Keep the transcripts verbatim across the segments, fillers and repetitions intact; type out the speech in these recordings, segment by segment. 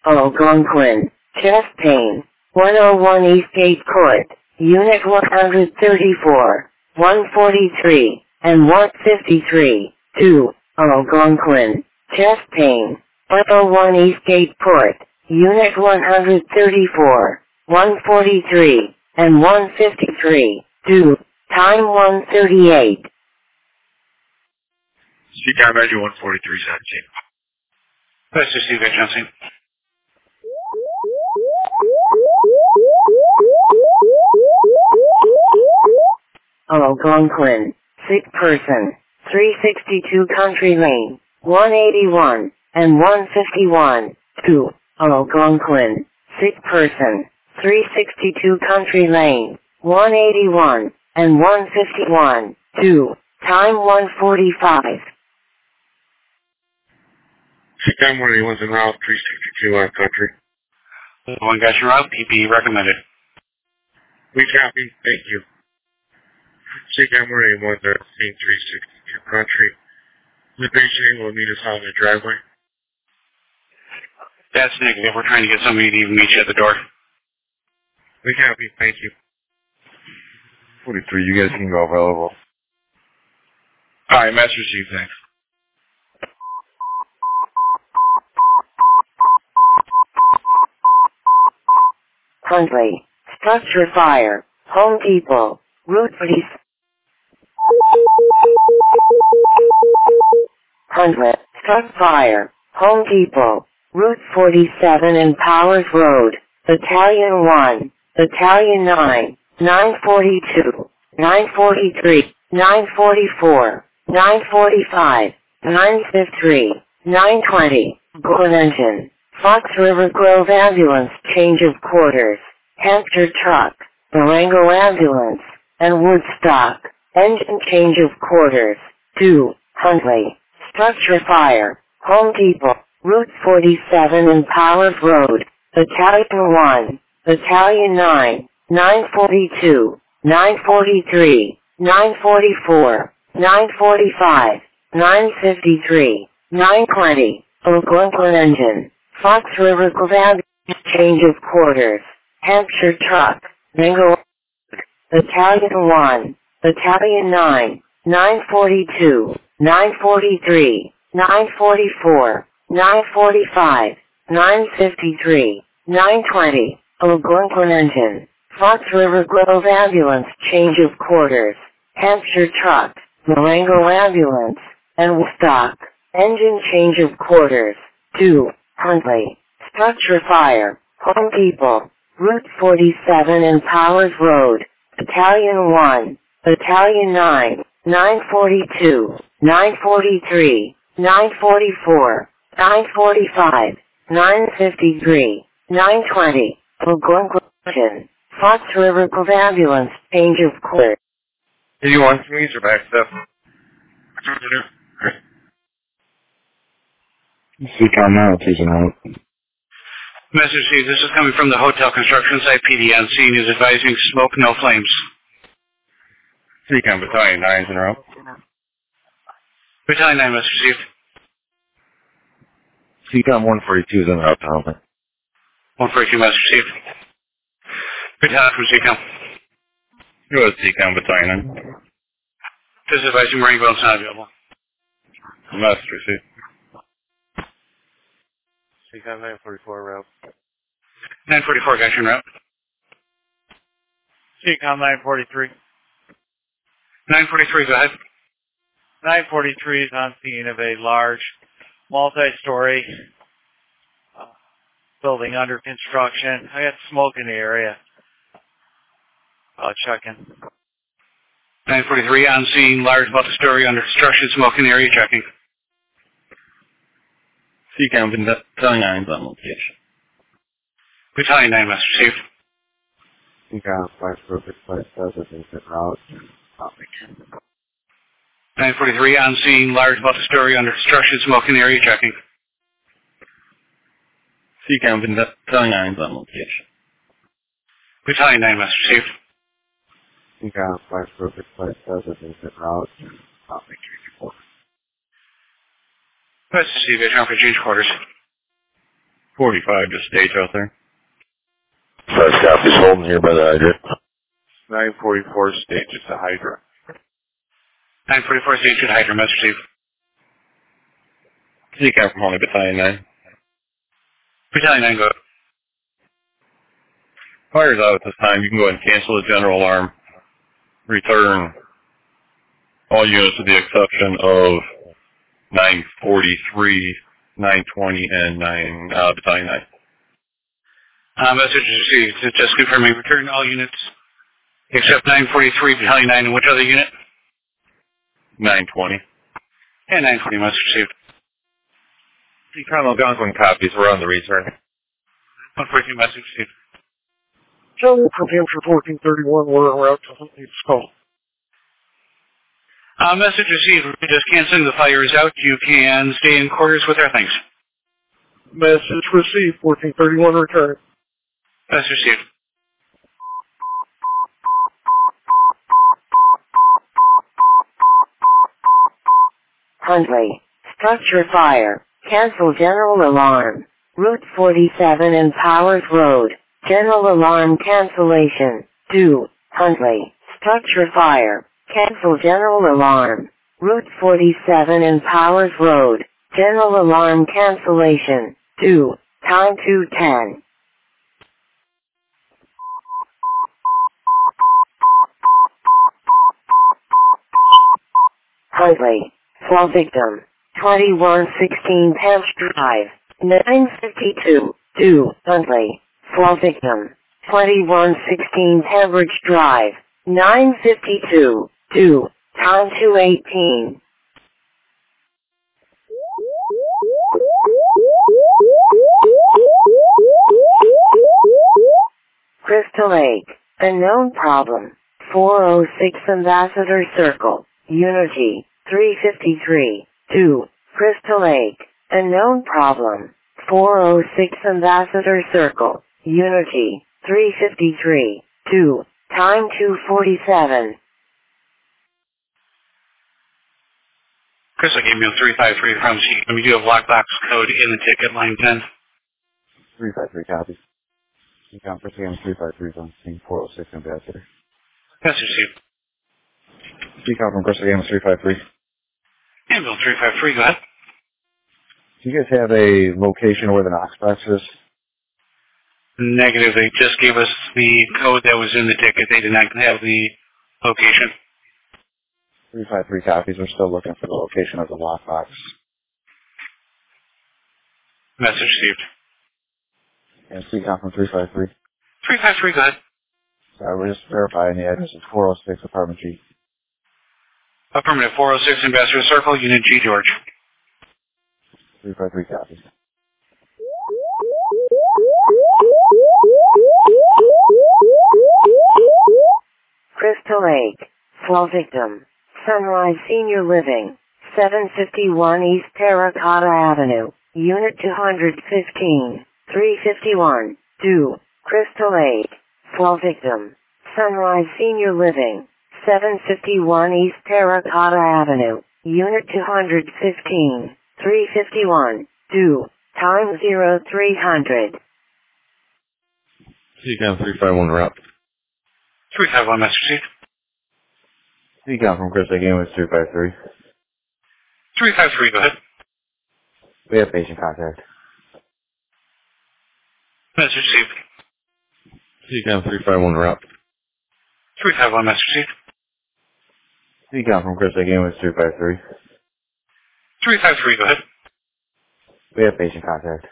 Algonquin, chest pain, one oh one Eastgate Court, Unit one thirty-four, one forty-three, and one fifty-three, two, Algonquin, chest pain, one oh one Eastgate Court, Unit one thirty-four, one forty-three, and one fifty-three, two, time one thirty-eight. Speak down Measure one forty-three seventeen. Let's just see that, Johnson. Algonquin, sick person, three sixty-two Country Lane, one eighty-one, and one fifty-one, two, Algonquin, sick person, three sixty-two Country Lane, one eighty-one, and one fifty-one, two, time one forty-five. Speak down one eighty-one's en route, three sixty-two Live Country. One guy's en route, P P recommended. We copy, thank you. Speak down one eighty-one, three sixty-two Country. The patient will meet us on the driveway. That's negative. We're trying to get somebody to even meet you at the door. We copy, thank you. forty-three, you guys can go available. Alright, Master Chief, thanks. Huntley, structure fire, Home Depot, Route forty. Huntley, struck fire, Home Depot, Route forty-seven and Powers Road, Battalion one, Battalion nine, nine forty-two, nine forty-three, nine forty-four, nine forty-five, nine fifty-three, nine twenty, Glen Engine, Fox River Grove Ambulance, change of quarters, Hampshire Truck, Durango Ambulance, and Woodstock, engine change of quarters, two, Huntley, structure fire, Home Depot, Route forty-seven and Powers Road, Battalion one, Battalion nine, nine forty-two, nine forty-three, nine forty-four, nine forty-five, nine fifty-three, nine twenty, Algonquin Engine, Fox River Grove, change of quarters, Hampshire Truck, Durango, Battalion one, Battalion nine, nine forty-two, nine forty-three, nine forty-four, nine forty-five, nine fifty-three, nine twenty, Algonquin Engine, Fox River Grove Ambulance, change of quarters, Hampshire Truck, Durango Ambulance, and Woodstock, engine change of quarters, two, Huntley, structure fire, Home Depot, Route forty-seven and Powers Road, Battalion one, Battalion nine, nine forty-two, nine forty-three, nine forty-four, nine forty-five, nine fifty-three, nine twenty, Algonquin, Fox River Grove Ambulance, change of quarters. eighty-one, can we use your back step? Speak on now, please, and Message Chief, this is coming from the hotel construction site. P D on scene is advising smoke, no flames. Speak on Battalion nine's in a row. Battalion nine, Message Chief. Speak on one forty-two's in route to Huntley. one forty-two, Message Chief. Battalion from C COM. Go to Speak on Battalion nine. This is advising Marine Bones not available. Message received. C COM nine forty-four route. nine forty-four, guys, en route. C COM nine forty-three. nine forty-three, go ahead. nine forty-three is on scene of a large multi-story uh, building under construction. I got smoke in the area. I'll check in. nine forty-three, on scene, large multi-story under construction, smoke in the area, checking. C COM Battalion nine's on location. Battalion nine, Message Chief. C COM five perfect five seven in route. nine forty-three, on scene, large multi-story under construction, smoke in the area, checking. C COM Battalion nine's on location. Battalion nine, Message Chief. C COM five perfect five seven in route. Message Chief, Vision for change quarters. forty-five, just stage out there. Five copies holding here by the hydrant. nine forty-four, stage at the hydrant. nine forty-four, stage at hydrant, message received. C CAM from Holly Battalion nine. Battalion nine, go. Fire's out at this time. You can go ahead and cancel the general alarm. Return all units with the exception of nine forty-three, nine twenty, and nine uh, Battalion nine. Uh, message received. Just confirming return all units except nine forty-three, Battalion nine, and which other unit? nine twenty. And nine twenty, message received. C CAM Algonquin copies. We're on the return. one forty-two, message received. General from Hampshire fourteen thirty-one, we're en route to Huntley's call. Uh, message received. We're just canceling. The fire is out. You can stay in quarters with our thanks. Message received, fourteen thirty-one, return. Message received. Huntley. Structure fire. Cancel general alarm. Route forty-seven and Powers Road. General alarm cancellation. Do. Huntley. Structure fire. Cancel general alarm. Route forty-seven and Powers Road. General alarm cancellation. Do. Time two ten. Huntley. Fall victim. twenty-one sixteen Hampshire Drive. nine fifty-two. Do. Huntley. Fall victim. twenty-one sixteen Pembridge Drive. nine fifty-two. Do. Time two eighteen. Crystal Lake. Unknown problem. four oh six Ambassador Circle. Unity. three fifty-three. Do. Crystal Lake. Unknown problem. four oh six Ambassador Circle. Unity. three fifty-three. Do. Time two forty-seven. Crystal gave me a three five three from C. We do have black box code in the ticket, line ten. three five three copies. C CAM for C M three five three on scene four oh six Ambassador. Message received. C CAM from Crystal Games three five three. Ambulance three five three, go ahead. Do you guys have a location where the Knox box is? Negative. They just gave us the code that was in the ticket. They did not have the location. three five three copies. We're still looking for the location of the lockbox. Message received. And C CAM from three five three. three five three, go ahead. Sorry, we're just verifying the address. It's four oh six Apartment G. Affirmative, four oh six Ambassador Circle, Unit G, George. three five three copies. Crystal Lake. Fall victim. Sunrise Senior Living. seven fifty-one East Terracotta Avenue. Unit two fifteen. three fifty-one. Do. Crystal Lake. Fall victim. Sunrise Senior Living. seven fifty-one East Terracotta Avenue. Unit two fifteen. three fifty-one. Do. Time zero three hundred. C CAM three five one route. three five one, message received. C CAM from Crystal Games three five three. three five three, go ahead. We have patient contact. Message received. C CAM three five one route. three five one, message received. C CAM from Crystal Games three five three. three five three, go ahead. We have patient contact.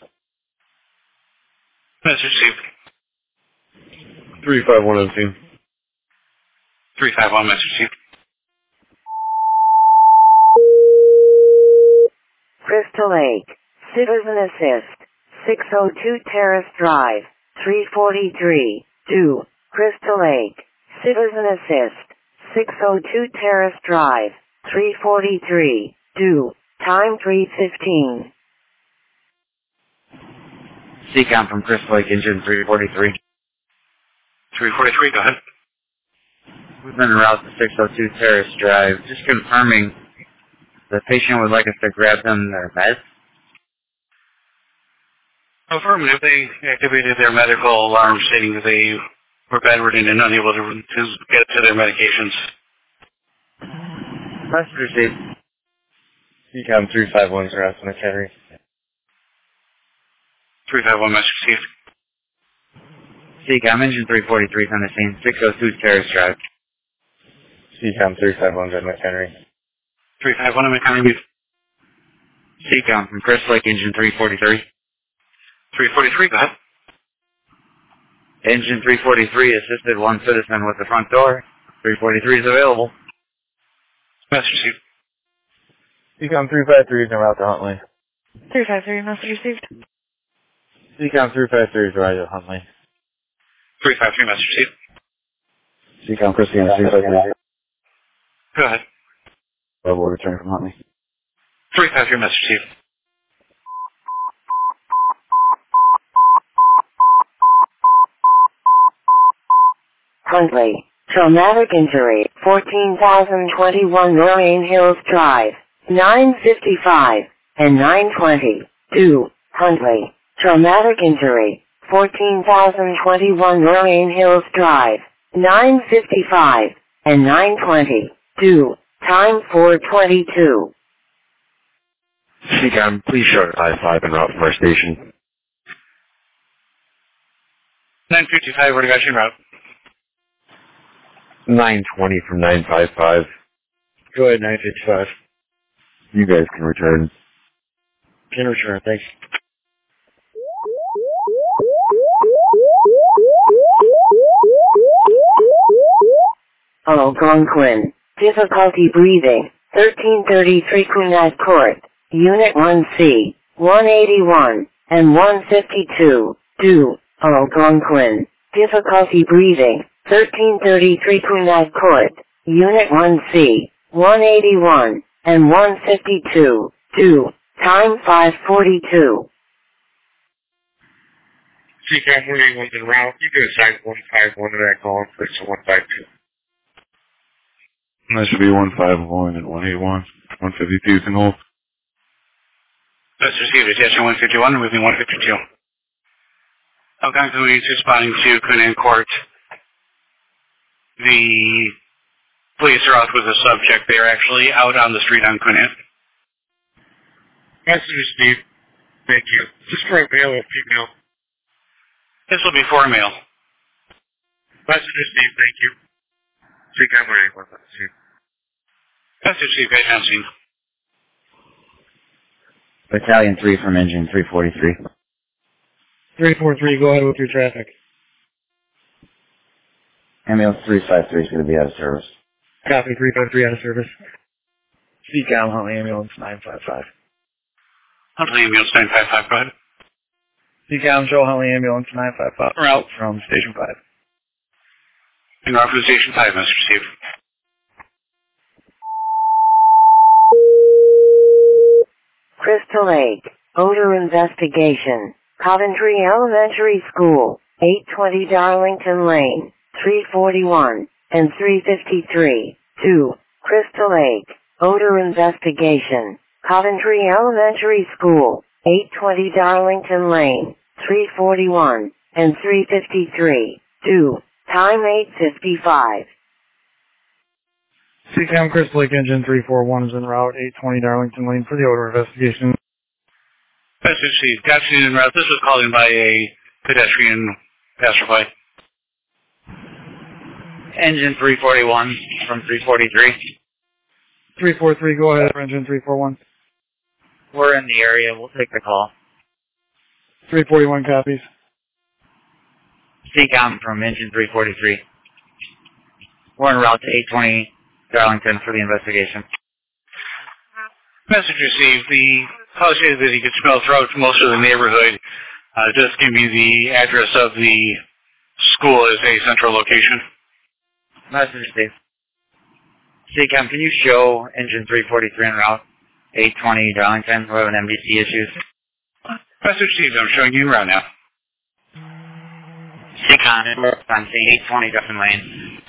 Message received. three five one on scene. three five one, message received. Crystal Lake. Citizen Assist. six oh two Terrace Drive. three forty-three. Do. Crystal Lake. Citizen Assist. six oh two Terrace Drive. three forty-three. Do. Time three fifteen. C CAM from Crystal Lake Engine three forty-three. three forty-three, go ahead. We've been en route to six oh two Terrace Drive. Just confirming the patient would like us to grab them their meds. Affirmative. They activated their medical alarm stating that they were bedridden and unable to, to get to their medications. Message received. C COM three five one is around McHenry. three five one message received. C COM engine three forty-three is on the scene. six oh two Terrace Drive. C COM three five one is at McHenry. three five one at McHenry. C COM from Chris Lake, engine three forty-three. three forty-three, go ahead. Engine three forty-three assisted one citizen with the front door. three forty-three is available. Message received. C COM three five three is en route to Huntley. three five three, message received. C COM three five three is arrived at Huntley. three five three, message received. C COM Christian three five three. Go ahead. Level return from Huntley. three five three, message received. Huntley, traumatic injury, fourteen thousand twenty-one Lorraine Hills Drive, nine fifty-five and nine twenty. two. Huntley, traumatic injury, fourteen thousand twenty-one Lorraine Hills Drive, nine fifty-five and nine twenty. two. Time four twenty-two. C COM, please short five five en route from our station. nine fifty-five, where do you got you en route? nine twenty from nine five five. Go ahead, nine fifty-five. You guys can return. Can return, thanks. Algonquin, difficulty breathing, thirteen thirty-three Quinat Court, Unit one C, one eighty-one and one fifty-two. two. Algonquin, difficulty breathing, thirteen thirty-three Quinat Court, Unit one C, one eighty-one and one fifty-two. two. Time five forty-two. C COM one eighty-one's en route. You can assign one five one to that call and place to one five two. That should be one five one and one eighty-one. one fifty-two can hold. Message received. Attention one fifty-one, moving one fifty-two. Algonquin is responding to Quinlan Court. The police are out with the subject. They are actually out on the street on Quinlan. Message received. Thank you. Just for a male or female. This will be for a male. Message received. Thank you. C COM one eighty-one. Let's see. Message received. Guys on scene. Battalion three from engine three forty-three. three four three, go ahead with your traffic. Ambulance three five three is going to be out of service. Copy, three five three out of service. C COM, Huntley Ambulance nine five five. Huntley Ambulance nine five five, go ahead. C COM, show Huntley Ambulance nine five five. Route from Station five. In route from Station five, message received. Crystal Lake, odor investigation, Coventry Elementary School, eight twenty Darlington Lane, three forty-one and three fifty-three. two. Crystal Lake, odor investigation, Coventry Elementary School, eight twenty Darlington Lane, three forty-one and three fifty-three. two. Time eight fifty-five. C COM, Crystal Lake Engine three four one is en route, eight twenty Darlington Lane for the odor investigation. Message received. Captain en route. This was called in by a pedestrian passerby. Engine three forty-one from three forty-three. three four three, go ahead for engine three four one. We're in the area. We'll take the call. three forty-one copies. C COM from engine three forty-three. We're en route to eight twenty Darlington for the investigation. Message received. The caller stated that he could smell throughout most of the neighborhood. Uh, just give me the address of the school as a central location. Message received. C COM, can you show engine three forty-three en route, eight twenty Darlington? We're having M D C issues. Message received. I'm showing you en route now. C COM, I'm seeing eight twenty Darlington Lane.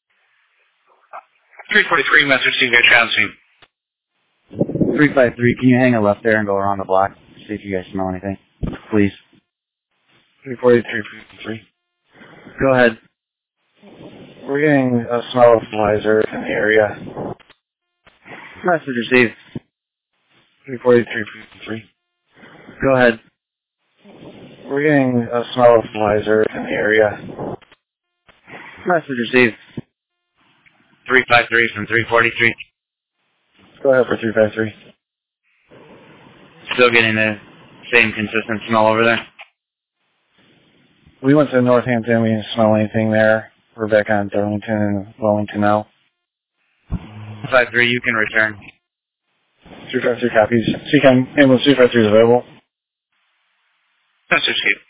three forty-three, message received. Guys on scene. three five three, can you hang a left there and go around the block? See if you guys smell anything, please. three forty-three fifty-three. Go ahead. We're getting a smell of Pfizer in the area. Message received. three forty-three fifty-three. Go ahead. We're getting a smell of Pfizer in the area. Message received. three five three from three forty-three. Go ahead for three five three. Still getting the same consistent smell over there? We went to Northampton. We didn't smell anything there. We're back on Darlington and Wellington now. five three, you can return. three five three copies. C COM ambulance three five three is available. Message received.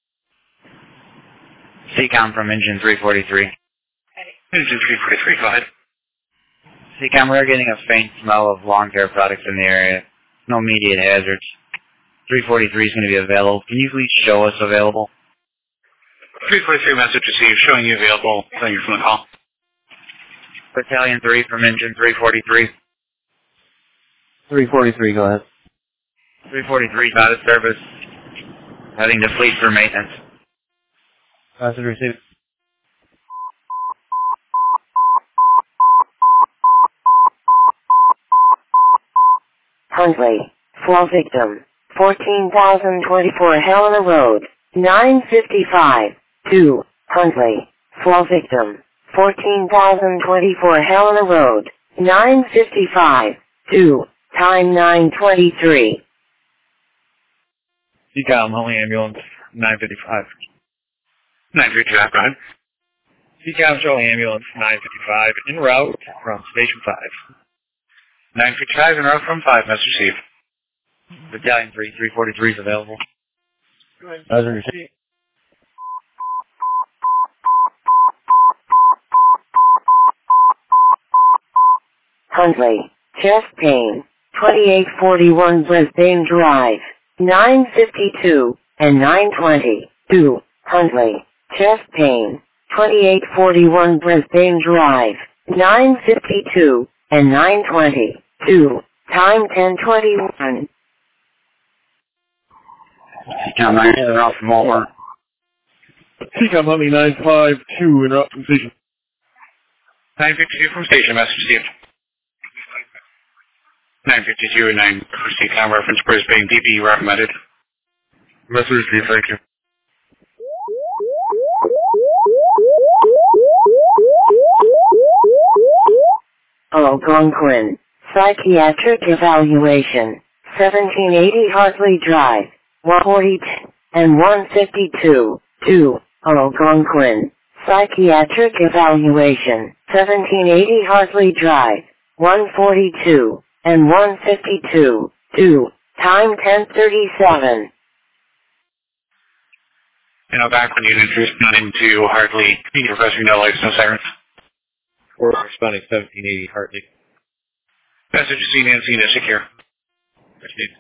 C COM from engine three forty-three. Engine three forty-three, go ahead. C COM, we're getting a faint smell of lawn care products in the area. No immediate hazards. three forty-three is going to be available. Can you please show us available? three forty-three message received, showing you available. Thank you for the call. Battalion three from engine three forty-three. three forty-three, go ahead. three forty-three is out of service. Heading to fleet for maintenance. Message received. Huntley, fall victim, fourteen thousand twenty-four Helena Road, nine fifty-five, two, Huntley, fall victim, fourteen thousand twenty-four Helena Road, nine fifty-five, two, time nine twenty-three. C COM, only ambulance, nine fifty-five. nine fifty-five, go ahead. C COM, showing ambulance, nine fifty-five, en route from Station five. nine fifty-five en route from five, message received. Battalion three, three forty-three is available. Message received. Huntley, chest pain, twenty-eight forty-one Brisbane Drive, nine fifty-two, and nine twenty, two, Huntley, chest pain, twenty-eight forty-one Brisbane Drive, nine fifty-two, and nine twenty, two, time ten twenty-one. C COM, nine en route from Walmart. C COM, only nine five two, en route from Station. nine fifty-two from station, message received. nine fifty-two and nine for C COM, reference Brisbane, D B recommended. Message received, thank you. Algonquin, psychiatric evaluation, seventeen eighty Hartley Drive, one forty and one fifty-two, two, Algonquin, psychiatric evaluation, seventeen eighty Hartley Drive, one forty-two and one fifty-two, two, time ten thirty-seven. You know, back when you introduced nine to Hartley, you requesting no lights, no sirens. We're responding seventeen eighty Hartley. Message received and seen as secure. Received.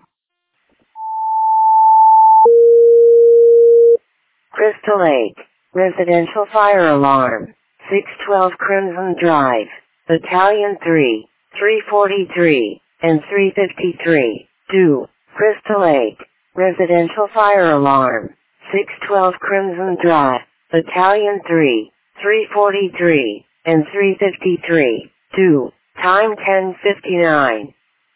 Crystal Lake, residential fire alarm, six twelve Crimson Drive, Battalion three, three forty-three, and three fifty-three, two, Crystal Lake, residential fire alarm, six twelve Crimson Drive, Battalion three, three forty-three, and three fifty-three, two, time ten fifty-nine.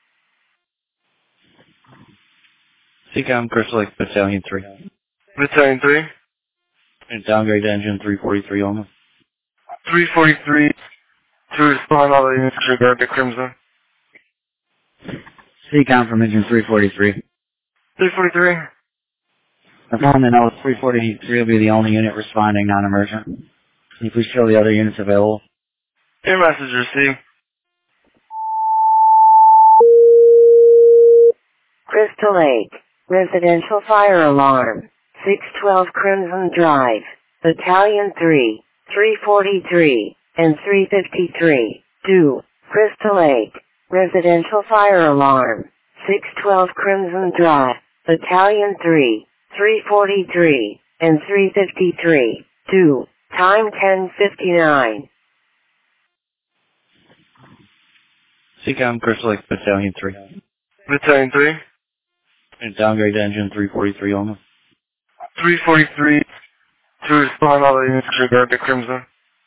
C COM, Crystal Lake, Battalion three. Battalion three. And downgrade to engine three forty-three only. three forty-three to respond all the units with regard to Crimson. C COM from engine three forty-three. three forty-three. I'm calling to know three forty-three will be the only unit responding non-emergent. Can you please show the other units available? Your message received. Crystal Lake, residential fire alarm, six twelve Crimson Drive, Battalion three, three forty-three, and three fifty-three, two, Crystal Lake, residential fire alarm, six twelve Crimson Drive, Battalion three, three forty-three, and three fifty-three, two, time ten fifty-nine. C COM, Crystal Lake, Battalion three. Battalion three. And downgrade to engine three forty-three only. three forty-three to respond all the units with regard to Crimson.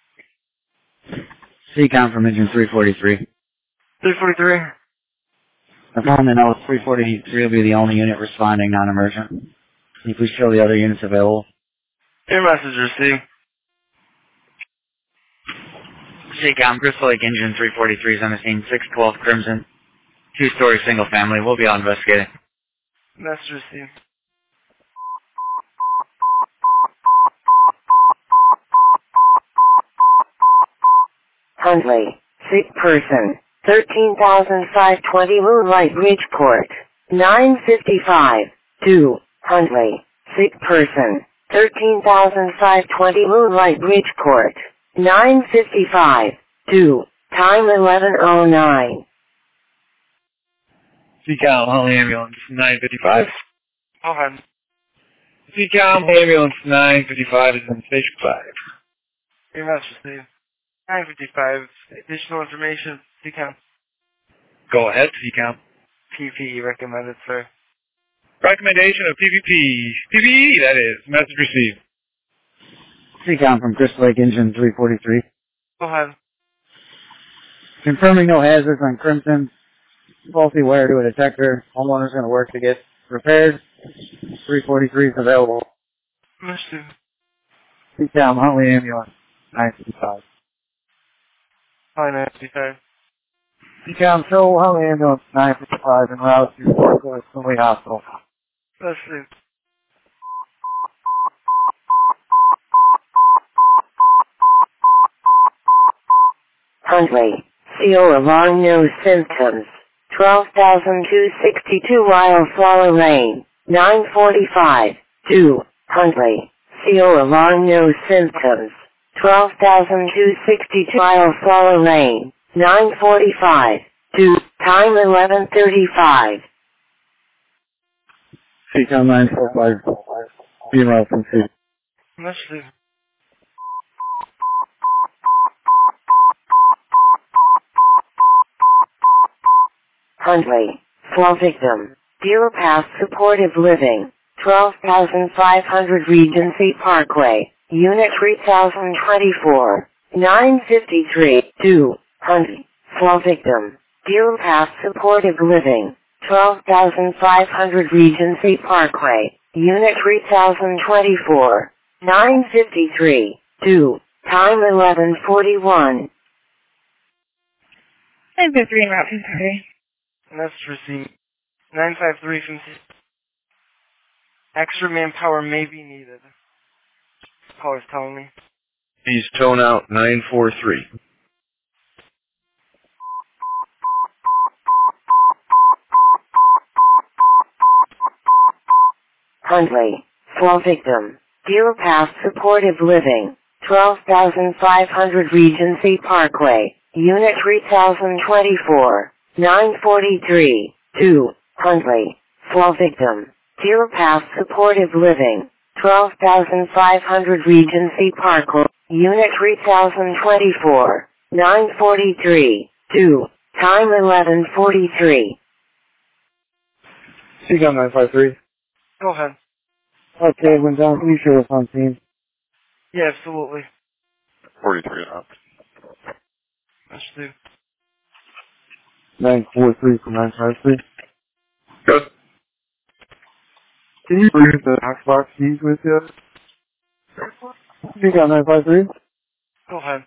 C COM from engine three forty-three. three forty-three. The phone to know three forty-three will be the only unit responding non-emergent. Can you please show the other units available? Your message received. C COM, Crystal Lake engine three forty-three is on the scene, six twelve Crimson. Two-story single family. We'll be out investigating. Message received. Huntley, sick person, thirteen thousand five hundred twenty Moonlight Bridgeport, nine fifty-five, two, Huntley, sick person, thirteen thousand five hundred twenty Moonlight Bridgeport, nine fifty-five, two, time eleven oh nine. C COM, Huntley Ambulance nine fifty-five. Go ahead. C COM, Ambulance nine fifty-five is in Station five. Your message received. nine fifty-five. Additional information. C COM. Go ahead, C COM. P P E recommended, sir. Recommendation of P P P. P P E, that is. Message received. C COM from Crystal Lake engine three forty-three. Go ahead. Confirming no hazards on Crimson. Faulty wire to a detector. Homeowner's going to work to get repaired. three forty-three is available. Message. C COM, Huntley Ambulance nine fifty-five. Hi, nine fifty-five. C COM, show Huntley Ambulance nine fifty-five en route to Fort Worth Finley Hospital. Message. Huntley, C O alarm no symptoms, twelve thousand two hundred sixty-two Wildflower Lane, nine forty-five, two, Huntley, C O alarm no symptoms, twelve thousand two hundred sixty-two Wildflower Lane, nine forty-five, two, time eleven thirty-five. C COM nine forty-five, en route from C. Message. Huntley, fall victim, Deer Path Supportive Living, twelve thousand five hundred Regency Parkway, Unit three thousand twenty-four, nine fifty-three, two, Huntley, fall victim, Deer Path Supportive Living, twelve thousand five hundred Regency Parkway, Unit three thousand twenty-four, nine fifty-three, two, time eleven forty-one. nine fifty-three en route from Saturday. Message received. nine five three from C. Extra manpower may be needed. Caller's telling me. He's tone out nine four three. Huntley, fall victim, Deer Path Supportive Living, twelve thousand five hundred Regency Parkway, Unit three thousand twenty-four, nine forty-three, two, Huntley, fall victim, Deer Path Supportive Living, twelve thousand five hundred Regency Parkway, Unit three thousand twenty-four, nine forty-three, two, time eleven forty-three. C COM nine five three. Go ahead. Okay, when down, please show us on scene. Yeah, absolutely. forty-three up. Message. nine four three from nine five three. Good. Can you bring the Xbox keys with you? C COM nine five three. Go ahead.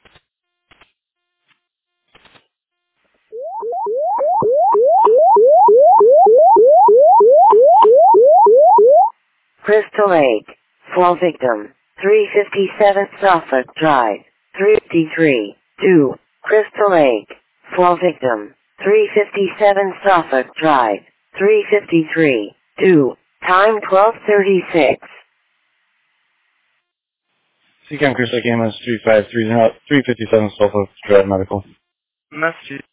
Crystal Lake, fall victim, three fifty-seven Suffolk Drive, three fifty-three, two, Crystal Lake, fall victim, three fifty-seven Suffolk Drive, three fifty-three, two, time twelve thirty-six. C COM Crystal Lake Ambulance three five three, three fifty-seven Suffolk Drive Medical. Message.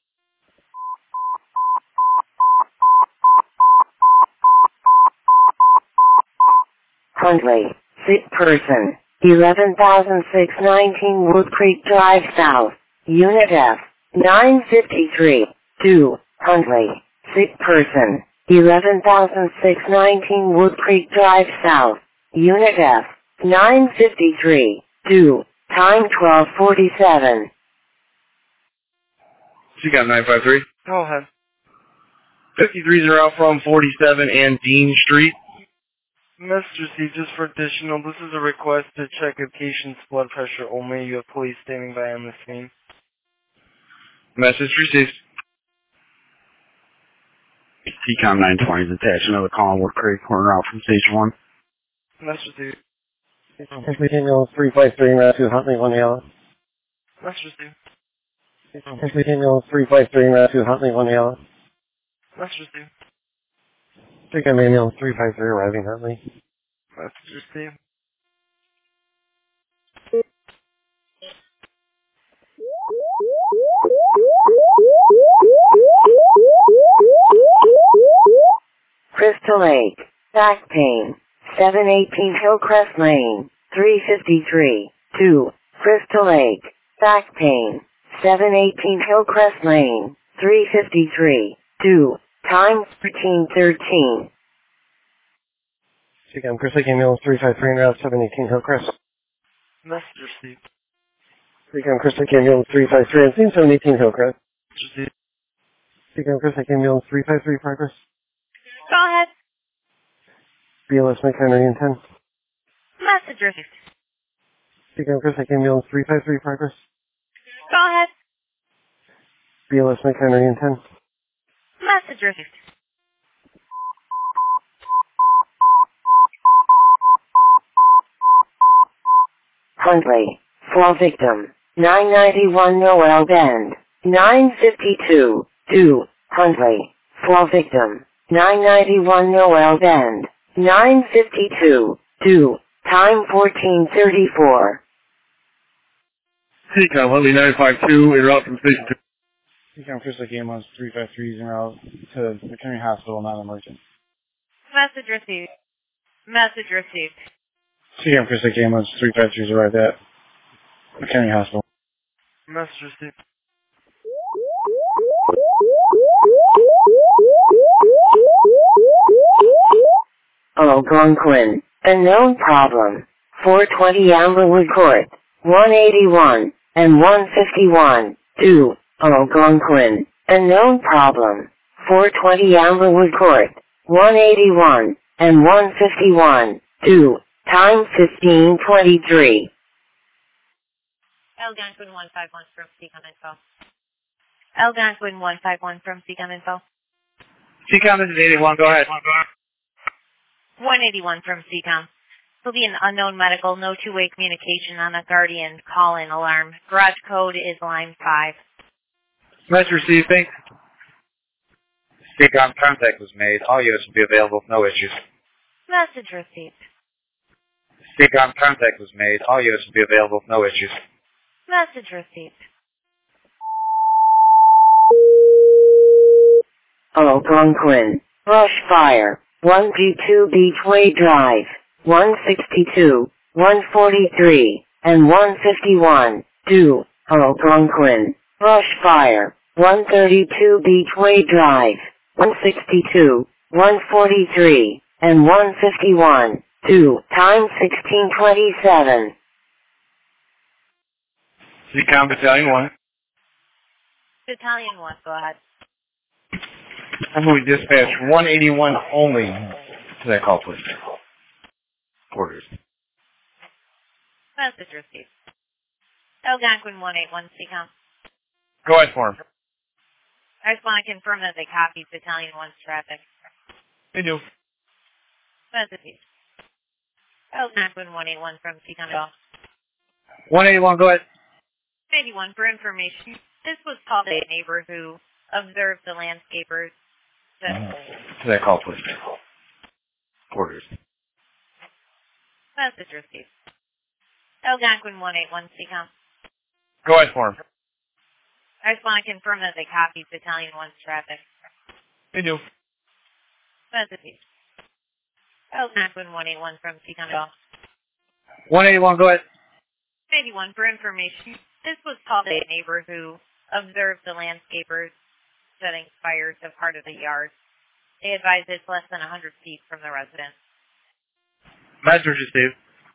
Huntley, sick person, eleven thousand six hundred nineteen Wood Creek Drive South, Unit F, nine fifty-three, two, Huntley, sick person, eleven thousand six hundred nineteen Wood Creek Drive South, Unit F, nine fifty-three, two, time twelve forty-seven. C COM nine five three. Go ahead. fifty-threes are out from forty-seven and Dean Street. Mister C, just for additional, this is a request to check a patient's blood pressure only. You have police standing by on the scene. Message received. C COM nine twenty is attached. Another call on Wood Creek. Corner out from stage one. Mister C. Ambulance three five three, route to Huntley, one yellow. Mister C. Ambulance three five three, route to Huntley, one yellow. Mister C. Take a ambulance three five three, arriving Huntley. Mister C. Crystal Lake, back pain, seven eighteen Hillcrest Lane, three fifty-three, two, Crystal Lake, back pain, seven eighteen Hillcrest Lane, three fifty-three, two, time thirteen thirteen. C COM Crystal Lake ambulance three five three, route seven eighteen Hillcrest. Mister C. C COM Crystal Lake ambulance three five three, and scene seven eighteen Hillcrest. Mister C. C COM Crystal Lake ambulance three five three, progress. Go ahead. B L S McHenry and ten. Message received. C COM Crystal Lake ambulance three five three, progress. Go ahead. B L S McHenry and ten. Message received. Huntley, fall victim, nine ninety-one Noel Bend, nine fifty-two, two, Huntley, fall victim, nine ninety-one Noel Bend, nine fifty-two, two, time fourteen thirty-four. C COM Huntley nine five two, en route from station two. C COM Crystal Lake ambulance three five three is en route to McHenry Hospital, non-emergent. Message received. Message received. C COM Crystal Lake ambulance three five three is arrived at McHenry Hospital. Mister C. Algonquin, a known problem, four twenty Amberwood Court, one eighty-one, and one fifty-one, two, Algonquin, a known problem, four twenty Amberwood Court, one eighty-one, and one fifty-one, two, time fifteen twenty-three. Algonquin one five one from C COM Info. Algonquin one five one from C COM Info. C COM, this is eighty-one. Go ahead. one eighty-one from C COM. Will be an unknown medical, no two-way communication on a Guardian call-in alarm. Garage code is line five. Message received. Thanks. C COM, contact was made. All units will be available with no issues. Message received. C COM, contact was made. All units will be available with no issues. Message received. Algonquin, brush fire, one G two Beachway Drive, one sixty-two, one forty-three, and one fifty-one, two, Algonquin, brush fire, one thirty-two Beachway Drive, one sixty-two, one forty-three, and one fifty-one, two, time sixteen twenty-seven. C COM Battalion one. Battalion one, go ahead. I'm going to dispatch one eighty-one only to that call, please. Orders. Message received. Algonquin one eighty-one, C COM. Go ahead for him. I just want to confirm that they copied Battalion one's traffic. They do. Message received. Algonquin one eighty-one from C COM. one eighty-one, go ahead. eighty-one, for information, this was called a neighbor who observed the landscapers. That To that call, please. Orders. Message received. Algonquin one eighty-one, C COM. Go ahead for him. I just want to confirm that they copied Battalion one's traffic. They do. Message received. Algonquin one eighty-one from C COM. one eighty-one, go ahead. eighty-one, for information, this was called a neighbor who observed the landscapers setting fires to part of the yard. They advised it's less than one hundred feet from the residence. Message received.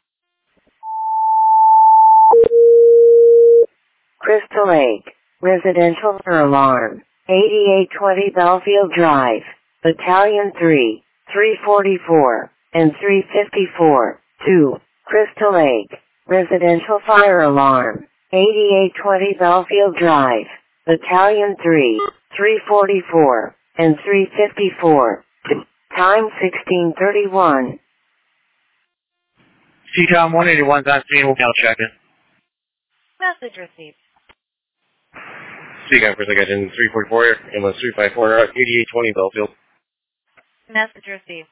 Crystal Lake, residential fire alarm, eighty-eight twenty Belfield Drive, Battalion three, three forty-four, and three fifty-four, two, Crystal Lake, residential fire alarm, eighty-eight twenty Belfield Drive, Battalion three, three forty-four, and three fifty-four, two, time sixteen thirty-one. C COM one eighty-one's on scene, we'll check it. Message received. C COM Crystal Lake Engine three forty-four, ambulance three five four, eighty-eight twenty Belfield. Message received.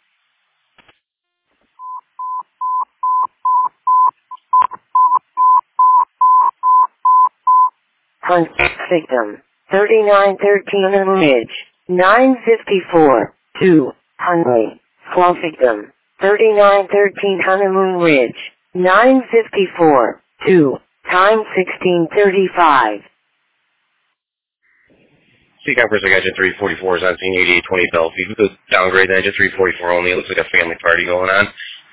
Hunt victim, thirty-nine thirteen and Ridge, nine fifty-four, two, Huntley. Slow victim, thirty-nine thirteen Honeymoon Ridge, nine fifty-four, two, time sixteen thirty-five. C COM Crystal Lake Engine three forty-four is on scene, eighty-eight twenty Belfield. The downgrade to engine three forty-four only. It looks like a family party going on.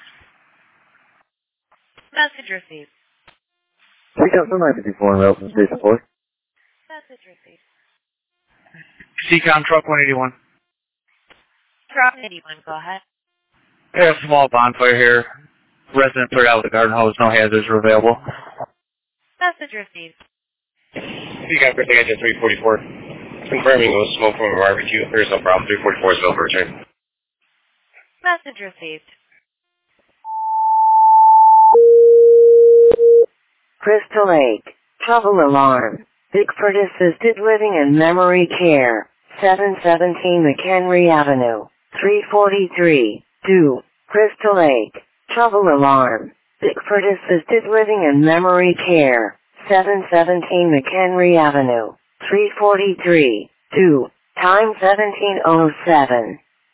Message received. C COM nine fifty-four in route from Station four. Message received. C COM truck one eighty-one. Truck eighty-one, go ahead. We have a small bonfire here. Resident cleared out of the garden hose, no hazards are available. Message received. C COM Crystal Lake Engine three forty-four. Confirming it was smoke from a barbecue. There's no problem. three forty-four is available for return. Message received. Crystal Lake, trouble alarm, Bickford Assisted Living and Memory Care, seven seventeen McHenry Avenue, three forty-three, two, Crystal Lake, trouble alarm, Bickford Assisted Living and Memory Care, seven seventeen McHenry Avenue, three forty-three, two, time seventeen oh seven.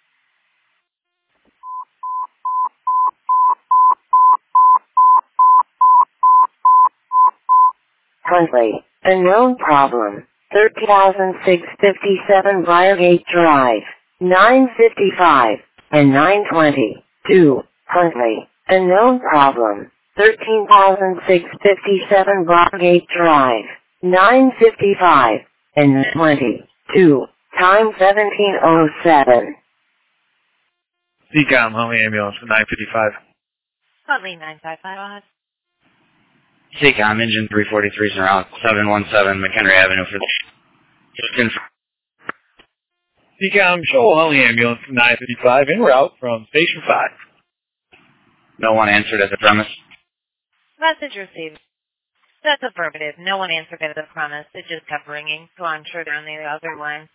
Huntley, a known problem, thirty thousand six hundred fifty-seven Briargate Drive, nine fifty-five, and nine twenty, two, Huntley, a known problem, thirteen thousand six hundred fifty-seven Briargate Drive, nine fifty-five, and twenty, two, time seventeen oh seven. C COM, Huntley ambulance for nine fifty-five. Huntley nine five five, go ahead. C COM engine three forty-three is around seven one seven McHenry Avenue for the... C COM, show Huntley ambulance for nine fifty-five en route from Station five. No one answered at the premise. Message received. That's affirmative. No one answered at the premise. It just kept ringing, so I'm sure they're on the other line.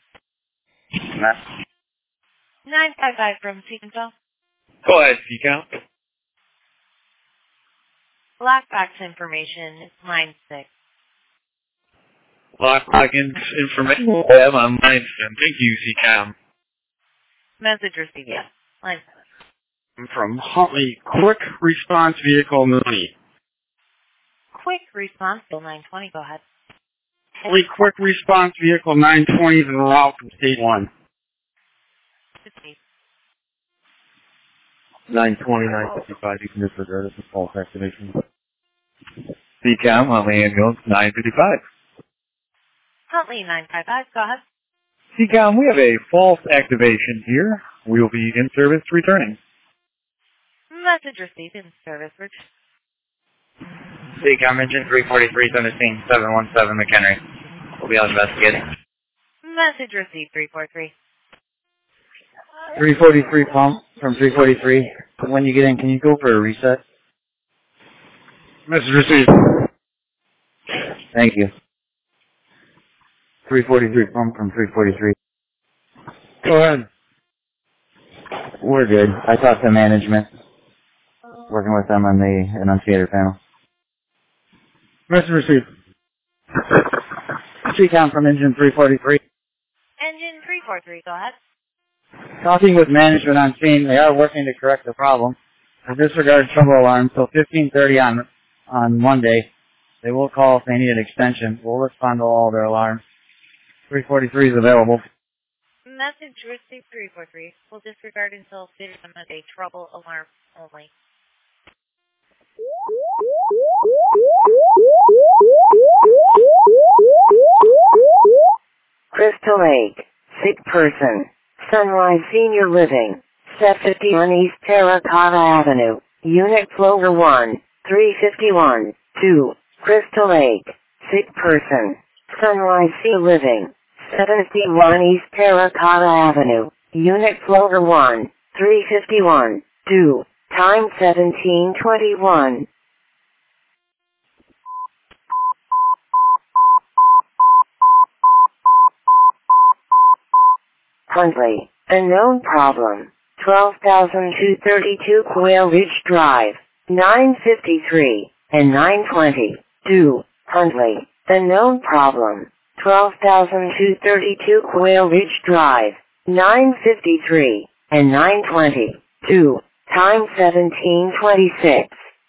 nine five five from Sequenville. Go ahead, C COM. Lockbox information is line six. Lockbox information tab on line seven. Thank you, C COM. Message received, yes. Line seven. From Huntley Quick Response Vehicle ninety. Quick response, bill nine twenty, go ahead. Huntley Quick Response Vehicle nine twenty is en route from State one. nine twenty, nine fifty-five, you can disregard it for false activation. C COM, Huntley ambulance, nine fifty-five. Huntley nine five five, go ahead. C COM, we have a false activation here. We will be in service returning. Message received in service. C COM engine three forty-three is on the scene, seven one seven McHenry. We'll be out investigating. Message received three forty-three. three forty-three pump from three forty-three. When you get in, can you go for a reset? Message received. Thank you. three forty-three pump from three forty-three. Go ahead. We're good. I talked to management. Working with them on the enunciator panel. Message received. C COM from engine three forty-three. Engine three forty-three, go ahead. Talking with management on scene, they are working to correct the problem. For disregard trouble alarm till fifteen thirty on on Monday. They will call if they need an extension. We'll respond to all their alarms. three forty-three is available. Message received three forty-three. We'll disregard until fifteen Monday. Trouble alarm only. Crystal Lake, sick person. Sunrise Senior Living, seven fifty-one East Terracotta Avenue, Unit Floor one, three fifty-one, two, Crystal Lake, sick person. Sunrise Senior Living, seven fifty-one East Terracotta Avenue, Unit Floor one, three fifty-one, two, time seventeen twenty-one. Huntley, unknown problem, twelve thousand two hundred thirty-two Quail Ridge Drive, nine fifty-three and nine twenty, two, Huntley, unknown problem, twelve thousand two hundred thirty-two Quail Ridge Drive, nine fifty-three and nine twenty, two, time seventeen twenty-six.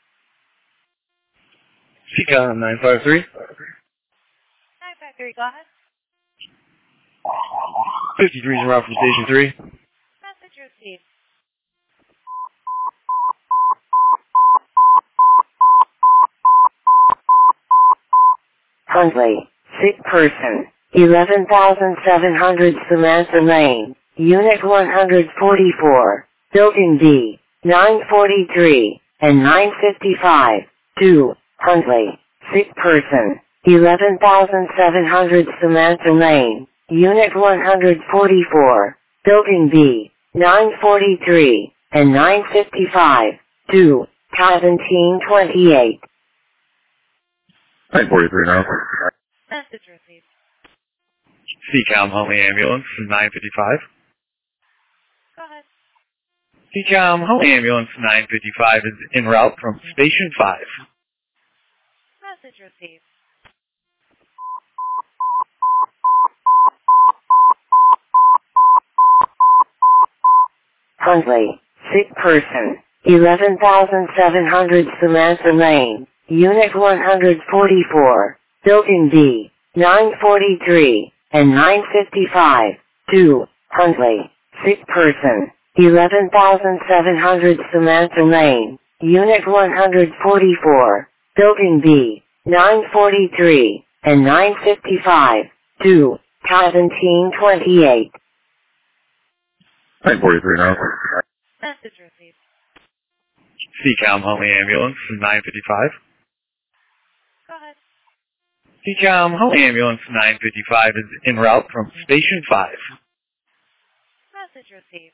C COM nine five three. nine five three, go ahead. fifty-three is en route from Station three. Message received. Huntley, sick person, eleven thousand seven hundred Samantha Lane, Unit one forty-four, Building B, nine forty-three and nine fifty-five, two, Huntley, sick person, eleven thousand seven hundred Samantha Lane, Unit one forty-four, Building B, nine forty-three and nine fifty-five, two, seventeen twenty-eight. nine forty-three now. Message received. C COM Huntley Ambulance nine fifty-five. Go ahead. C COM Huntley Ambulance nine fifty-five is en route from Station five. Message received. Huntley, sick person, eleven thousand seven hundred Samantha Lane, Unit one forty-four, Building B, nine forty-three and nine fifty-five, two, Huntley, sick person, eleven thousand seven hundred Samantha Lane, Unit one forty-four, Building B, nine forty-three and nine fifty-five, two, seventeen twenty-eight. nine forty-three now. Message received. C COM Huntley Ambulance nine fifty-five. Go ahead. C COM Huntley Ambulance nine fifty-five is en route from Station five. Message received.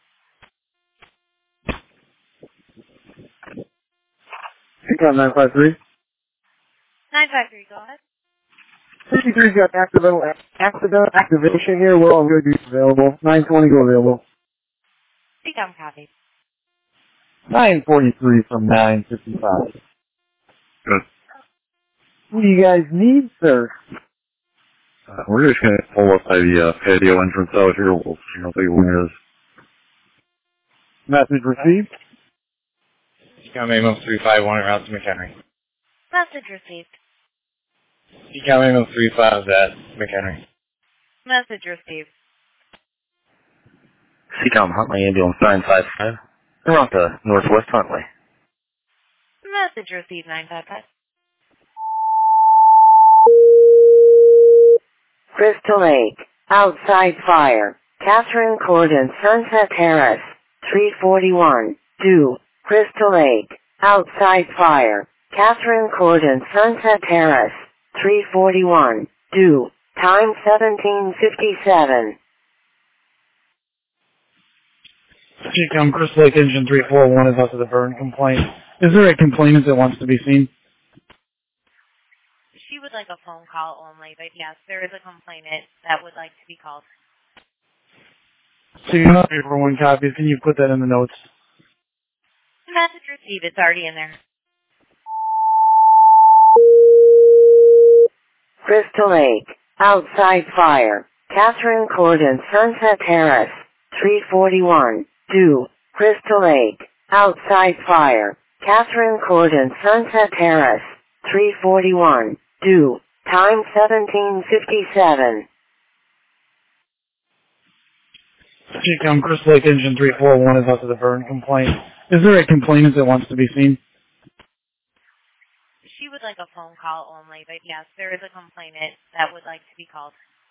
C COM nine five three. nine five three, go ahead. fifty-three's got accidental, accidental activation here. We're all good. Use available. nine twenty go available. C COM copy. nine forty-three from nine fifty-five. Good. What do you guys need, sir? Uh, we're just going to pull up by the uh, patio entrance out here. We'll see how big one is. Message received. C COM Ambulance three five one en route to McHenry. Message received. C COM Ambulance three five is at McHenry. Message received. C COM Huntley Ambulance nine five five. En route to Northwest Huntley. Message received, nine five five. Crystal Lake, outside fire, Catherine Court and Sunset Terrace, three forty-one, two, Crystal Lake, outside fire, Catherine Court and Sunset Terrace, three forty-one, two, time seventeen fifty-seven. C COM Crystal Lake Engine three four one is out to the burn complaint. Is there a complainant that wants to be seen? She would like a phone call only, but yes, there is a complainant that would like to be called. So you have for one copy. Can you put that in the notes? Message received, it's already in there. Crystal Lake, outside fire, Catherine Court and Sunset Terrace, three forty-one, two, Crystal Lake, outside fire, Catherine Court and Sunset Terrace, three forty-one, two, time seventeen fifty-seven. C COM Crystal Lake Engine three four one is out to the burn complaint. Is there a complainant that wants to be seen? she would like a phone call only, but yes, there is a complainant that would like to be called.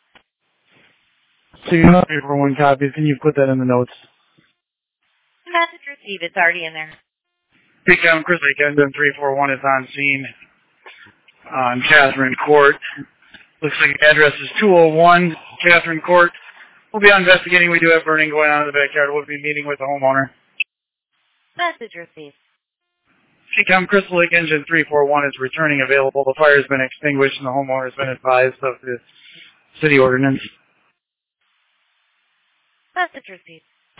So you have for one copy. Can you put that in the notes? Message received. It's already in there. Big Town Chris Engine three four one is on scene on Catherine Court. Looks like the address is two oh one Catherine Court. We'll be investigating. We do have burning going on in the backyard. We'll be meeting with the homeowner. Message received. Seacom Crystal Lake Engine three four one is returning available. The fire has been extinguished and the homeowner has been advised of the city ordinance. Message received.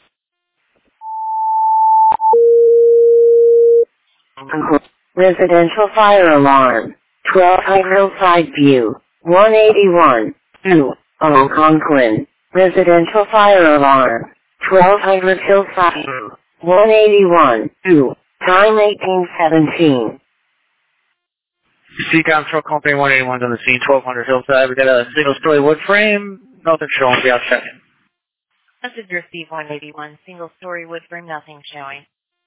Residential fire alarm. twelve Hillside View. one eighty-one. two. Algonquin. Residential fire alarm. twelve hundred Hillside View. one eighty-one. two. Time eighteen seventeen. Seacom Truck Company one eighty-one on the scene, twelve hundred Hillside. We got a single-story wood frame. Nothing showing. Be out checking. Message received one eighty-one. Single story wood frame, nothing showing.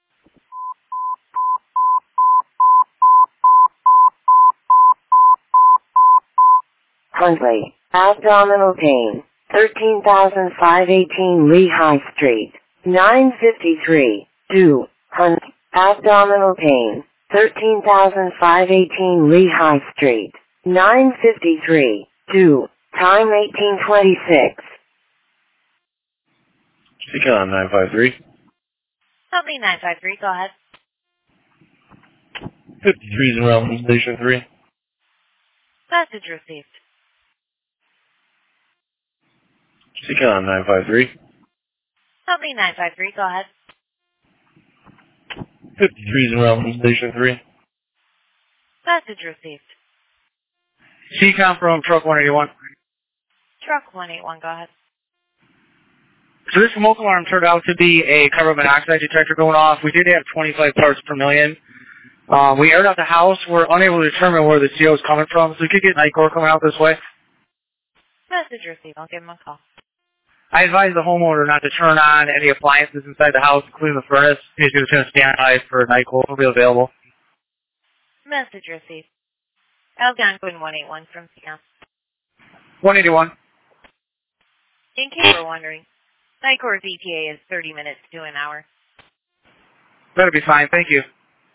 Huntley. Abdominal pain. thirteen thousand five hundred eighteen Lehigh Street. nine fifty-three. two. Hunt. Abdominal pain. thirteen thousand five hundred eighteen Lehigh Street. nine fifty-three. two. Time eighteen twenty-six. Seacom nine five three. Company nine five three, go ahead. fifty-three is around Station three. Message received. Seacom nine five three. Company nine five three, go ahead. fifty-three is around Station three. Message received. Seacom from Truck one eighty-one. Truck one eighty-one, go ahead. So this smoke alarm turned out to be a carbon monoxide detector going off. We did have twenty-five parts per million. Um, we aired out the house. We're unable to determine where the C O is coming from, so we could get Nicor coming out this way. Message received. I'll give him a call. I advise the homeowner not to turn on any appliances inside the house, including the furnace. He's just going to stand by for Nicor. It'll be available. Message received. Algonquin one eighty-one from C M. one eighty-one. In case you're wondering, Nicor's E T A is thirty minutes to an hour. That'll be fine. Thank you.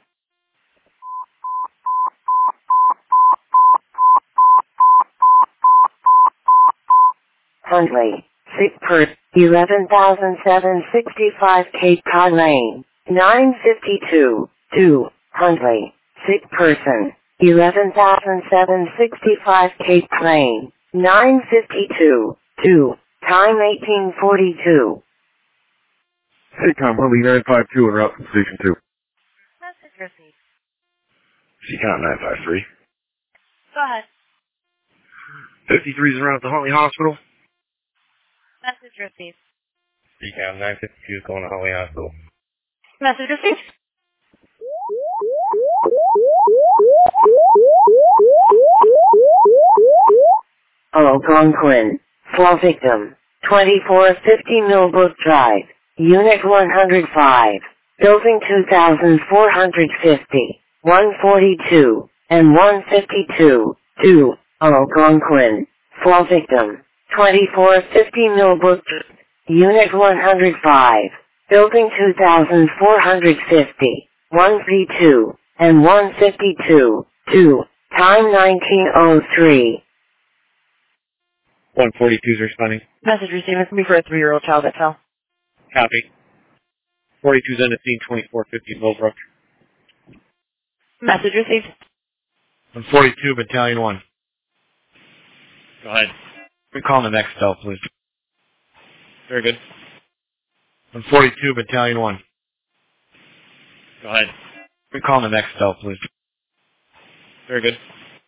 Huntley. Sick per eleven thousand seven hundred sixty-five Cape Cod Lane. nine fifty-two. two. Huntley. Sick person. eleven thousand seven hundred sixty-five Cape Lane. nine fifty-two. two. Time eighteen forty-two. Seacom Huntley nine five two en route from Station two. Message received. Seacom nine five three. Go ahead. fifty-three is around at the Huntley Hospital. Message received. Seacom nine fifty-two is going to Huntley Hospital. Message received. Algonquin. Fall victim. twenty-four fifty Millbrook Drive. Unit one hundred five. Building two thousand four hundred fifty. one forty-two. And one fifty-two. two. Algonquin. Fall victim. twenty-four fifty Millbrook Drive. Unit one hundred five. Building two thousand four hundred fifty. one thirty-two. And one fifty-two. two. Time nineteen oh three. one forty-two is responding. Message received. It's me for a three-year-old child that fell. Copy. forty-two's on the scene, twenty-four fifty Millbrook. Message received. one forty-two, Battalion one. Go ahead. We call the next cell, please. Very good. one forty-two, Battalion one. Go ahead. We call the next cell, please. Very good.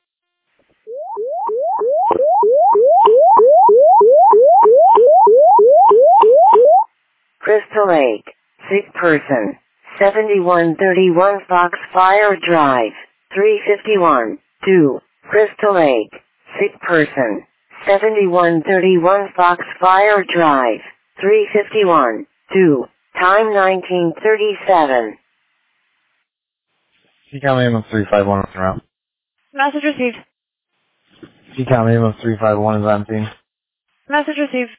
Crystal Lake. Sick person. seventy-one thirty-one Foxfire Drive. three fifty-one. two. Crystal Lake. Sick person. seventy-one thirty-one Foxfire Drive. three fifty-one. two. Time nineteen thirty-seven. Seacom ambulance three five one en route. Message received. C COM Amos three five one is on scene. Message received.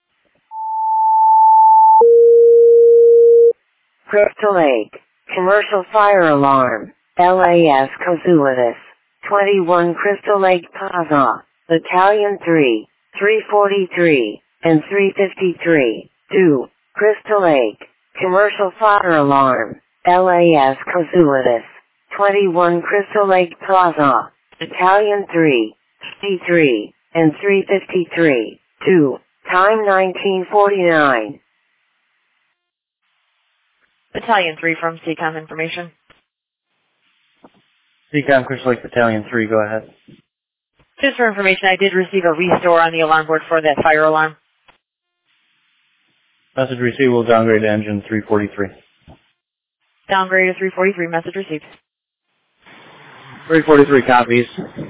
Crystal Lake. Commercial fire alarm. L A S Casualties. twenty-one Crystal Lake Plaza. Battalion three, three forty-three, and three fifty-three. two. Crystal Lake. Commercial fire alarm. L A S Casualties. twenty-one Crystal Lake Plaza. Battalion three, fifty-three, and three fifty-three. two. Time nineteen forty-nine. Battalion three from C COM information. C COM Crystal Lake Battalion three, go ahead. Just for information, I did receive a restore on the alarm board for that fire alarm. Message received will downgrade to engine three forty-three. Downgrade to three forty-three. Message received. three forty-three copies.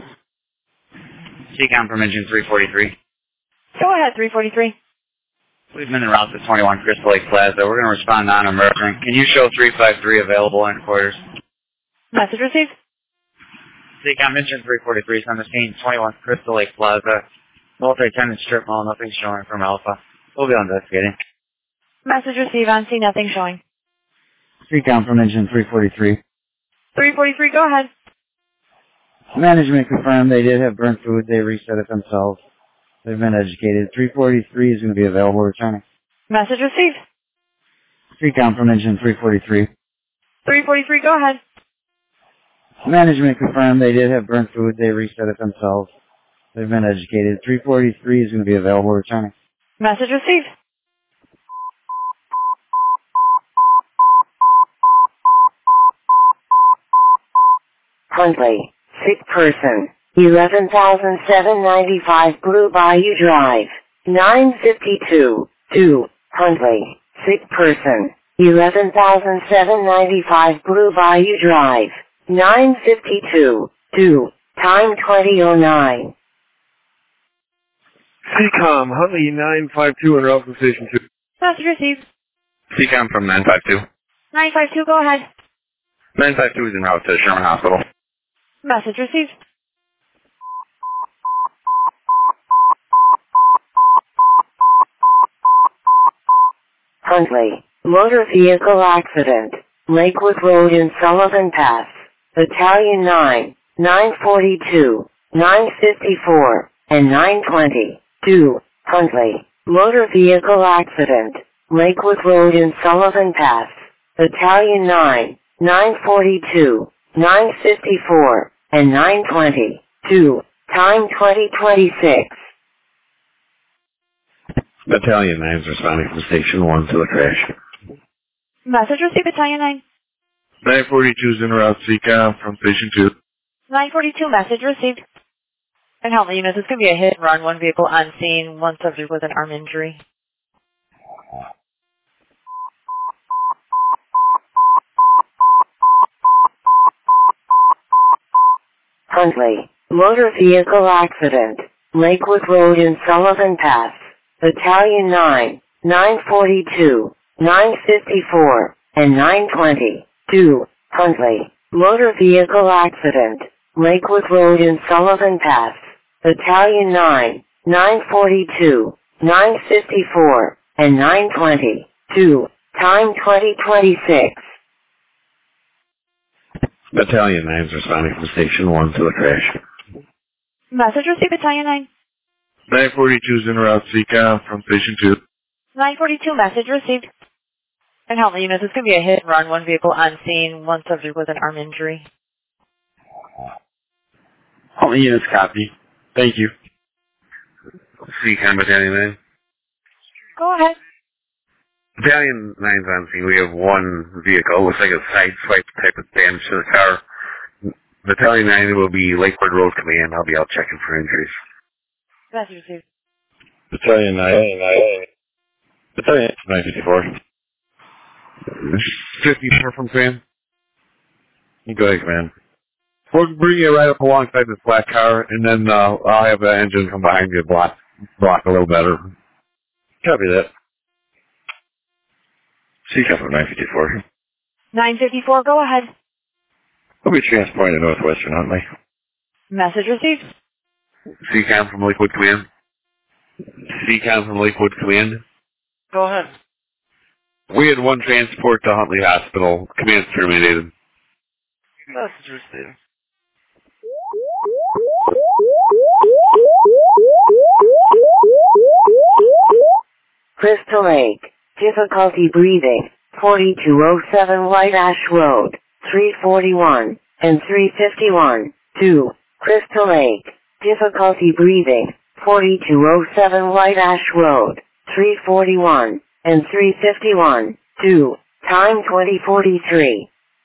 C COM from engine three forty-three. Go ahead, three forty-three. We've been en route to twenty-one Crystal Lake Plaza. We're going to respond non-emergent. Can you show three five three available in quarters? Message received. C COM engine three forty-three is on the scene, twenty-one Crystal Lake Plaza. Multi-tenant strip mall, nothing showing from Alpha. We'll be investigating. Message received on scene, nothing showing. C COM from engine three forty-three. three forty-three, go ahead. Management confirmed they did have burnt food. They reset it themselves. They've been educated. three forty-three is going to be available returning. Message received. C COM from engine three forty-three. three forty-three, go ahead. Management confirmed they did have burnt food. They reset it themselves. They've been educated. three forty-three is going to be available returning. Message received. Huntley. Sick person. eleven thousand seven hundred ninety-five Blue Bayou Drive. nine fifty-two. two. Huntley. Sick person. eleven thousand seven hundred ninety-five Blue Bayou Drive. nine fifty-two. two. Time twenty oh nine. C COM, Huntley nine five two en route from Station two. Message received. C COM from nine five two. nine five two, go ahead. nine five two is en route to Sherman Hospital. Message received. Huntley. Motor vehicle accident. Lakewood Road in Sullivan Pass. Battalion nine, nine forty-two, nine fifty-four, and nine twenty. two. Huntley. Motor vehicle accident. Lakewood Road in Sullivan Pass. Battalion nine, nine forty-two, nine fifty-four, and nine twenty. two. Time twenty twenty-six. Battalion nine is responding from Station one to the crash. Message received, Battalion nine. nine forty-two is en route C COM from Station two. nine forty-two, message received. And Huntley units, it's going to be a hit and run, one vehicle on scene, one subject with an arm injury. Huntley. Motor vehicle accident. Lakewood Road in Sullivan Pass. Battalion nine, nine forty-two, nine fifty-four, and nine twenty. two. Huntley. Motor vehicle accident. Lakewood Road in Sullivan Pass. Battalion nine, nine forty-two, nine fifty-four, and nine twenty. two. Time twenty twenty-six. Battalion nine is responding from Station one to the crash. Message received, Battalion nine. nine forty-two is en route C COM from Station two. nine forty-two, message received. And Huntley units, it's going to be a hit and run, one vehicle on scene, one subject with an arm injury. Huntley units copy. Thank you. C COM Battalion nine. Go ahead. Battalion nine's on scene. We have one vehicle. Looks like a side swipe type of damage to the car. Battalion nine will be Lakewood Road Command. I'll be out checking for injuries. Message received. Battalion nine. Battalion nine fifty-four. fifty-four from Sam. You go ahead, command. We'll bring you right up alongside this black car, and then uh, I'll have the engine come behind you to block, block a little better. Copy that. C COM from nine fifty-four. nine fifty-four, go ahead. We'll be transporting to Northwestern Huntley. Message received. C COM from Lakewood Command. C COM from Lakewood Command. Go ahead. We had one transport to Huntley Hospital. Command's terminated. Message received. Crystal Lake. Difficulty breathing. forty-two oh seven White Ash Road. three forty-one and three fifty-one. two. Crystal Lake. Difficulty breathing. forty-two oh seven White Ash Road. three forty-one and three fifty-one. two. Time twenty forty-three.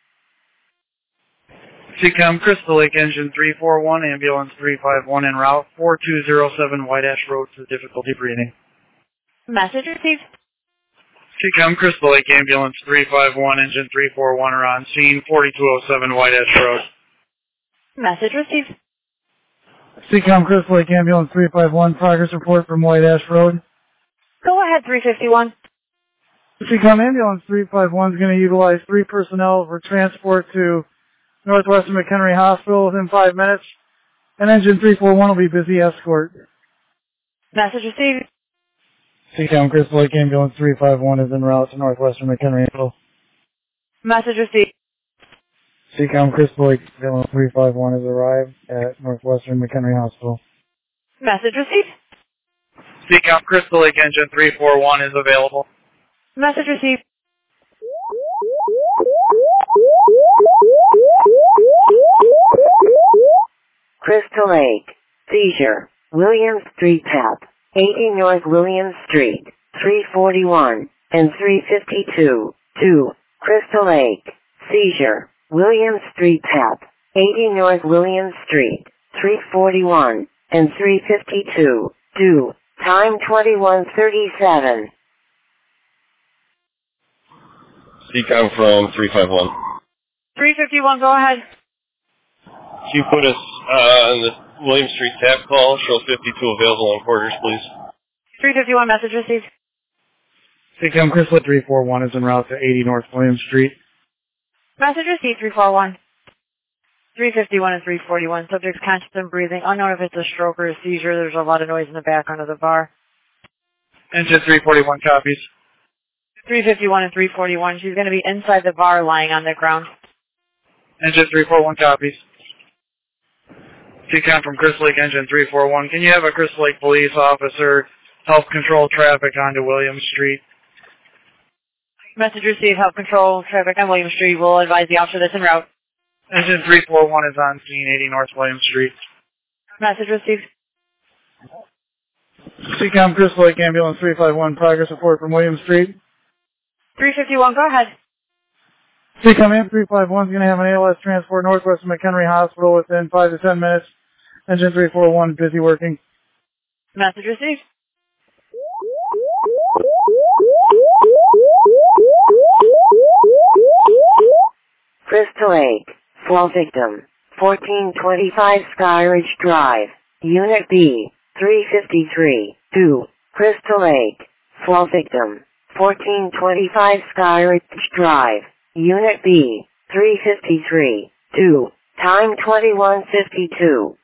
C COM Crystal Lake Engine three four one, Ambulance three five one en route, four two zero seven White Ash Road for difficulty breathing. Message received. C COM Crystal Lake Ambulance three five one, Engine three four one are on scene, forty-two oh seven White Ash Road. Message received. C COM Crystal Lake Ambulance three five one, progress report from White Ash Road. Go ahead, three fifty-one. C COM Ambulance three five one is going to utilize three personnel for transport to Northwestern McHenry Hospital within five minutes, and Engine three four one will be busy escort. Message received. C COM Crystal Lake Ambulance three five one is en route to Northwestern McHenry Hospital. Message received. C COM Crystal Lake Ambulance three five one has arrived at Northwestern McHenry Hospital. Message received. C COM Crystal Lake Engine three four one is available. Message received. Crystal Lake. Seizure. Williams Street Tap. eighty North Williams Street. three forty-one and three fifty-two. two. Crystal Lake. Seizure. Williams Street Tap. eighty North Williams Street. three forty-one and three fifty-two. two. Time twenty-one thirty-seven. C COM from three five one. three fifty-one, go ahead. Can you put us uh, on the William Street tap call? Show fifty-two available on quarters, please. three fifty-one, message received. C COM Crystal Lake three four one is en route to eighty North Williams Street. Message received, three four one. three fifty-one and three forty-one. Subject's conscious and breathing. Unknown if it's a stroke or a seizure. There's a lot of noise in the background of the bar. Engine three forty-one copies. three fifty-one and three forty-one. She's going to be inside the bar lying on the ground. Engine three forty-one copies. C COM from Crystal Lake Engine three four one. Can you have a Crystal Lake police officer help control traffic onto Williams Street? Message received. Help control traffic on Williams Street. We'll advise the officer that's en route. Engine three four one is on scene, eighty North Williams Street. Message received. C COM Crystal Lake Ambulance three five one, progress report from Williams Street. three fifty-one, go ahead. C COM Am three five one is going to have an A L S transport Northwestern McHenry Hospital within five to ten minutes. Engine three four one busy working. Message received. Crystal Lake. Fall victim. fourteen twenty-five Skyridge Drive. Unit B. three fifty-three. two. Crystal Lake. Fall victim. fourteen twenty-five Skyridge Drive. Unit B. three fifty-three. two. Time twenty-one fifty-two.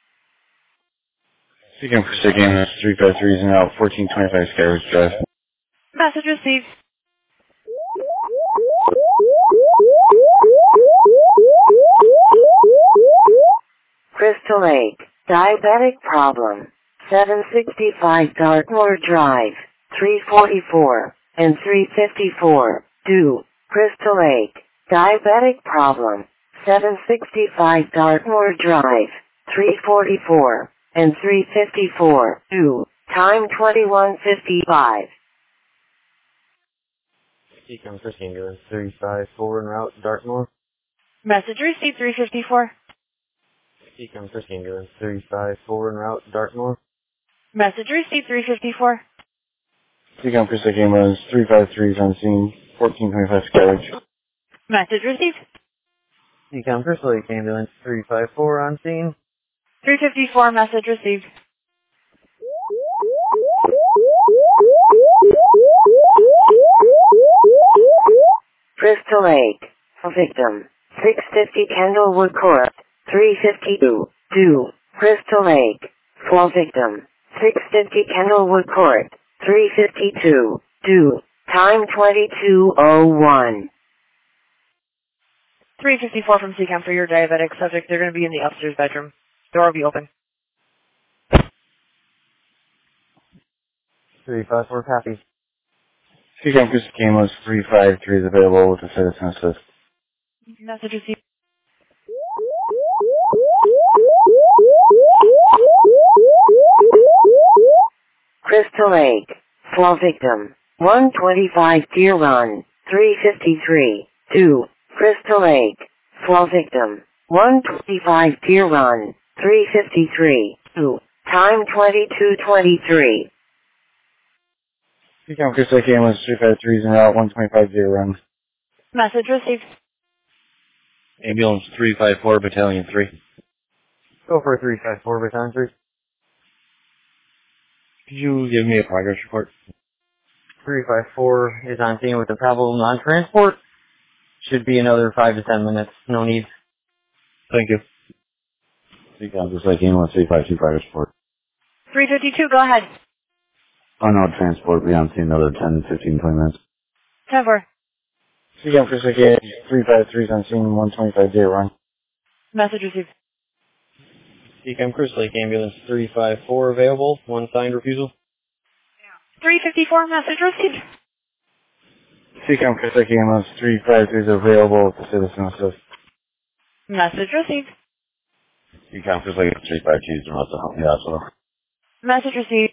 C COM Crystal Lake Ambulance three five three is now fourteen twenty-five Skyridge Drive. Message received. Crystal Lake. Diabetic problem. seven sixty-five Dartmoor Drive. three forty-four and three fifty-four. two. Crystal Lake. Diabetic problem. seven sixty-five Dartmoor Drive. three forty-four and three fifty-four. two. Time twenty-one fifty-five. C COM Crystal Ambulance three five four en route to Dartmoor. Message received, three fifty-four. C COM Crystal Ambulance three five four en route to Dartmoor. Message received, three fifty-four. C COM Crystal Lake Ambulance three five three is on scene, fourteen twenty-five Skyridge. Message received. C COM Crystal Lake Ambulance three five four on scene. three fifty-four, message received. Crystal Lake. Victim. six fifty Kendallwood Court. three fifty-two. two, Crystal Lake. Fall victim, six fifty Kendallwood Court, three fifty-two, two, time twenty-two oh one. three fifty-four from C CAM for your diabetic subject. They're going to be in the upstairs bedroom. Door will be open. three five four copy. C CAM Crystal Camos three five three is available with the citizen assist. Message received. Crystal Lake. Fall victim, one twenty-five Deer Run, three fifty-three, two, Crystal Lake. Fall victim, one twenty-five Deer Run, three fifty-three, two, time twenty-two twenty-three. C CAM Crystal Camos three five three is en route, one twenty-five Deer Run. Message received. Ambulance three five four, Battalion three. Go for three five four, Battalion three. Could you give me a progress report? three five four is on scene with a problem on transport. Should be another five to ten minutes. No need. Thank you. C CAM Crystal Camos three five two, progress report. three fifty-two, go ahead. Unknown transport, be on scene another ten, fifteen, twenty minutes. ten four. C CAM Crystal Camos three five three is on scene, one twenty-five Deer Run. Message received. C CAM Crystal Lake Ambulance three five four available. One signed refusal. three fifty-four, message received. C CAM Crystal Camos three five three is available with the citizen assist. Message received. C CAM Crystal Lake three five two is en route to Huntley Hospital. Message received.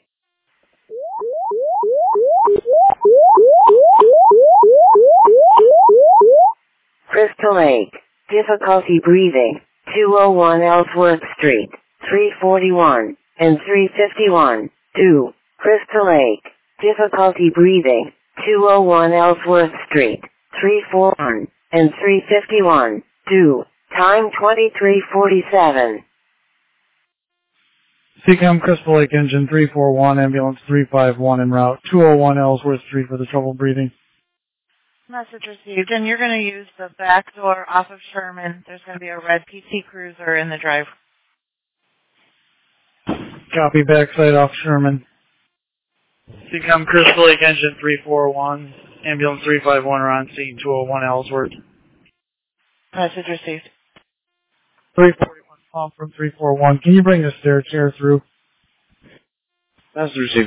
Crystal Lake. Difficulty breathing, two oh one Ellsworth Street, three forty-one, and three fifty-one, two, Crystal Lake. Difficulty breathing, two oh one Ellsworth Street, three forty-one, and three fifty-one, two, time twenty-three forty-seven. C CAM Crystal Lake Engine three four one, Ambulance three five one en route, two oh one Ellsworth Street for the trouble breathing. Message received, and you're going to use the back door off of Sherman. There's going to be a red P T Cruiser in the drive. Copy, backside off Sherman. C CAM Crystal Lake Engine three four one, Ambulance three five one are on scene, two oh one Ellsworth. Message received. three forty-one pump from three four one. Can you bring the stair chair through? Message received.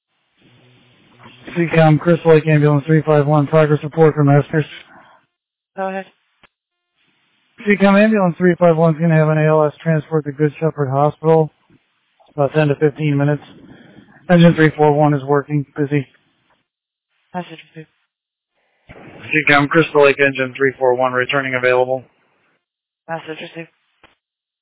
C CAM Crystal Lake Ambulance three five one, progress report from Esters. Go ahead. C CAM Ambulance three five one is going to have an A L S transport to Good Shepherd Hospital. About ten to fifteen minutes. Engine three four one is working, busy. Message received. C CAM Crystal Lake Engine three four one returning available. Message received.